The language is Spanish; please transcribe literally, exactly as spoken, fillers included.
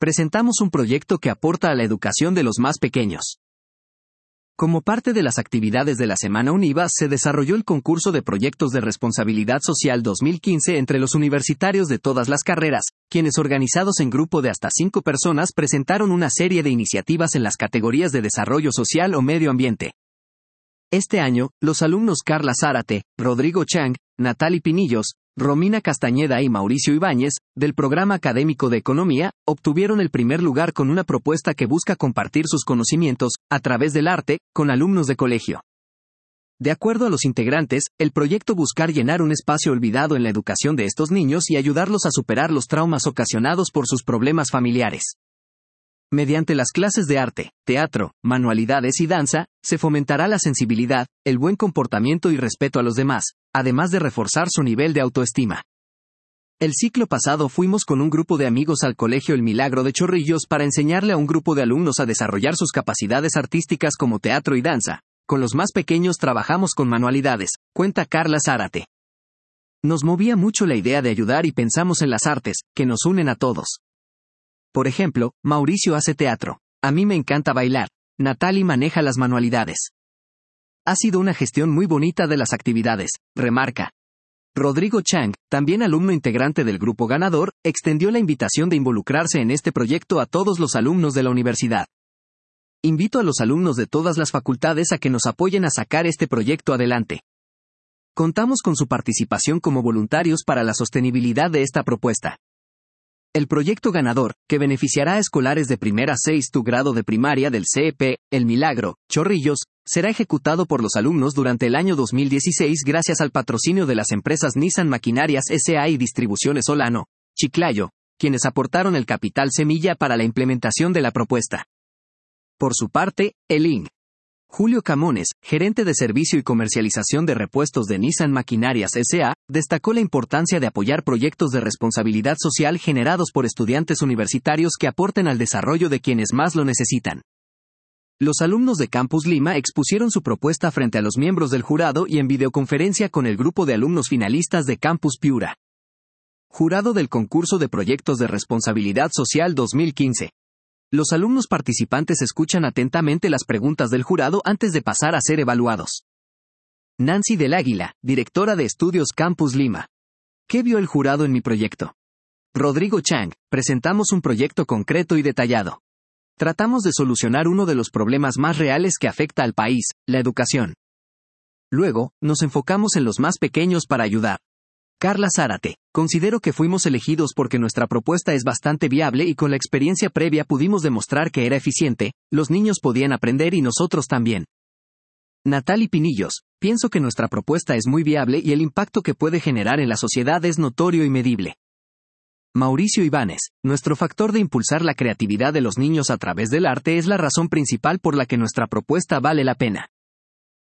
presentamos un proyecto que aporta a la educación de los más pequeños. Como parte de las actividades de la Semana UNIVA, se desarrolló el concurso de proyectos de responsabilidad social dos mil quince entre los universitarios de todas las carreras, quienes organizados en grupo de hasta cinco personas presentaron una serie de iniciativas en las categorías de desarrollo social o medio ambiente. Este año, los alumnos Carla Zárate, Rodrigo Chang, Natalie Pinillos, Romina Castañeda y Mauricio Ibáñez, del Programa Académico de Economía, obtuvieron el primer lugar con una propuesta que busca compartir sus conocimientos, a través del arte, con alumnos de colegio. De acuerdo a los integrantes, el proyecto busca llenar un espacio olvidado en la educación de estos niños y ayudarlos a superar los traumas ocasionados por sus problemas familiares. Mediante las clases de arte, teatro, manualidades y danza, se fomentará la sensibilidad, el buen comportamiento y respeto a los demás, además de reforzar su nivel de autoestima. El ciclo pasado fuimos con un grupo de amigos al Colegio El Milagro de Chorrillos para enseñarle a un grupo de alumnos a desarrollar sus capacidades artísticas como teatro y danza. Con los más pequeños trabajamos con manualidades, cuenta Carla Zárate. Nos movía mucho la idea de ayudar y pensamos en las artes, que nos unen a todos. Por ejemplo, Mauricio hace teatro. A mí me encanta bailar. Natalie maneja las manualidades. Ha sido una gestión muy bonita de las actividades, remarca. Rodrigo Chang, también alumno integrante del grupo ganador, extendió la invitación de involucrarse en este proyecto a todos los alumnos de la universidad. Invito a los alumnos de todas las facultades a que nos apoyen a sacar este proyecto adelante. Contamos con su participación como voluntarios para la sostenibilidad de esta propuesta. El proyecto ganador, que beneficiará a escolares de primera a sexto grado de primaria del C E P, El Milagro, Chorrillos, será ejecutado por los alumnos durante el año dos mil dieciséis gracias al patrocinio de las empresas Nissan Maquinarias S A y Distribuciones Solano, Chiclayo, quienes aportaron el capital semilla para la implementación de la propuesta. Por su parte, el I N G. Julio Camones, gerente de servicio y comercialización de repuestos de Nissan Maquinarias S A, destacó la importancia de apoyar proyectos de responsabilidad social generados por estudiantes universitarios que aporten al desarrollo de quienes más lo necesitan. Los alumnos de Campus Lima expusieron su propuesta frente a los miembros del jurado y en videoconferencia con el grupo de alumnos finalistas de Campus Piura. Jurado del concurso de proyectos de responsabilidad social dos mil quince. Los alumnos participantes escuchan atentamente las preguntas del jurado antes de pasar a ser evaluados. Nancy del Águila, directora de Estudios Campus Lima. ¿Qué vio el jurado en mi proyecto? Rodrigo Chang, presentamos un proyecto concreto y detallado. Tratamos de solucionar uno de los problemas más reales que afecta al país, la educación. Luego, nos enfocamos en los más pequeños para ayudar. Carla Zárate, considero que fuimos elegidos porque nuestra propuesta es bastante viable y con la experiencia previa pudimos demostrar que era eficiente, los niños podían aprender y nosotros también. Natalie Pinillos, pienso que nuestra propuesta es muy viable y el impacto que puede generar en la sociedad es notorio y medible. Mauricio Ibáñez, nuestro factor de impulsar la creatividad de los niños a través del arte es la razón principal por la que nuestra propuesta vale la pena.